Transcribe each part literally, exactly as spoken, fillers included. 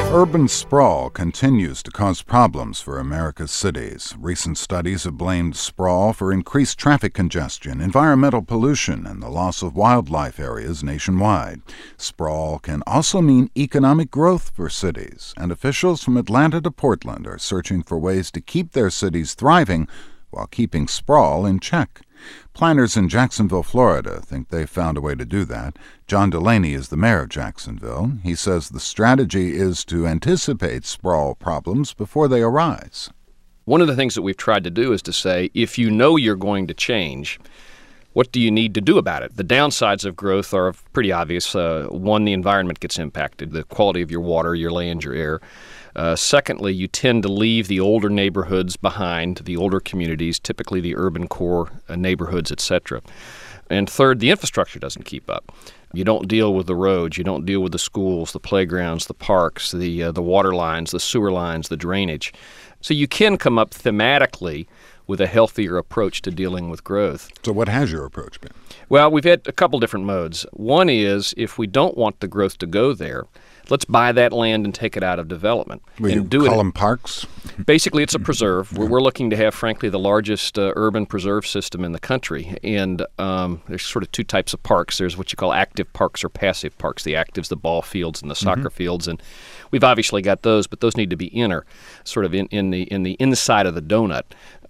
Urban sprawl continues to cause problems for America's cities. Recent studies have blamed sprawl for increased traffic congestion, environmental pollution, and the loss of wildlife areas nationwide. Sprawl can also mean economic growth for cities, and officials from Atlanta to Portland are searching for ways to keep their cities thriving while keeping sprawl in check. Planners in Jacksonville, Florida, think they've found a way to do that. John Delaney is the mayor of Jacksonville. He says the strategy is to anticipate sprawl problems before they arise. One of the things that we've tried to do is to say, if you know you're going to change, what do you need to do about it? The downsides of growth are pretty obvious. Uh, one, the environment gets impacted, the quality of your water, your land, your air. Uh, secondly, you tend to leave the older neighborhoods behind, the older communities, typically the urban core uh, neighborhoods, et cetera. And third, the infrastructure doesn't keep up. You don't deal with the roads, you don't deal with the schools, the playgrounds, the parks, the uh, the water lines, the sewer lines, the drainage. So you can come up thematically with a healthier approach to dealing with growth. So what has your approach been? Well, we've had a couple different modes. One is, if we don't want the growth to go there, let's buy that land and take it out of development. Will and you do call it. them parks? Basically, it's a preserve. We're, we're looking to have, frankly, the largest uh, urban preserve system in the country. And um, there's sort of two types of parks. There's what you call active parks or passive parks. The active's the ball fields and the soccer mm-hmm. fields. And we've obviously got those, but those need to be inner, sort of in, in the in the inside of the donut.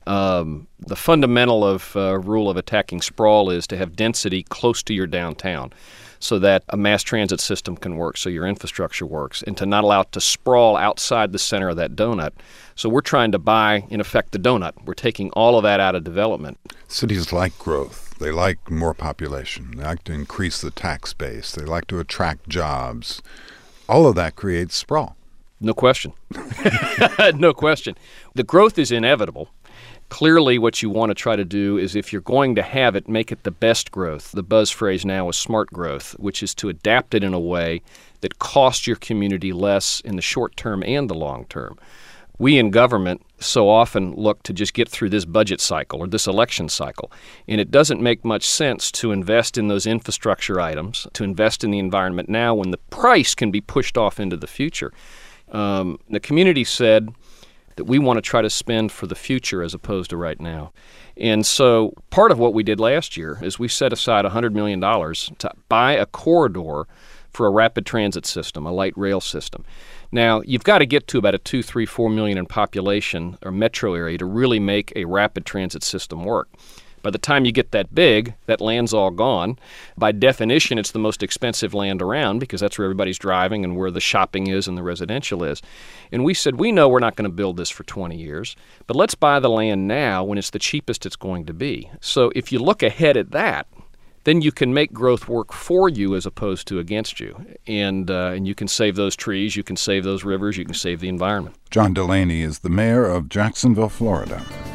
Um, the fundamental of uh, rule of attacking sprawl is to have density close to your downtown so that a mass transit system can work, so your infrastructure works, and to not allow it to sprawl outside the center of that donut. So we're trying to buy, in effect, the donut. We're taking all of that out of development. Cities like growth. They like more population. They like to increase the tax base. They like to attract jobs. All of that creates sprawl. No question. No question. The growth is inevitable. Clearly, what you want to try to do is, if you're going to have it, make it the best growth. The buzz phrase now is smart growth, which is to adapt it in a way that costs your community less in the short term and the long term. We in government so often look to just get through this budget cycle or this election cycle, and it doesn't make much sense to invest in those infrastructure items, to invest in the environment now when the price can be pushed off into the future. Um, the community said that we want to try to spend for the future as opposed to right now. And so part of what we did last year is we set aside one hundred million dollars to buy a corridor for a rapid transit system, a light rail system. Now, you've got to get to about a two, three, four million in population or metro area to really make a rapid transit system work. By the time you get that big, that land's all gone. By definition, it's the most expensive land around because that's where everybody's driving and where the shopping is and the residential is. And we said, we know we're not going to build this for twenty years, but let's buy the land now when it's the cheapest it's going to be. So if you look ahead at that, then you can make growth work for you as opposed to against you. And uh, and you can save those trees, you can save those rivers, you can save the environment. John Delaney is the mayor of Jacksonville, Florida.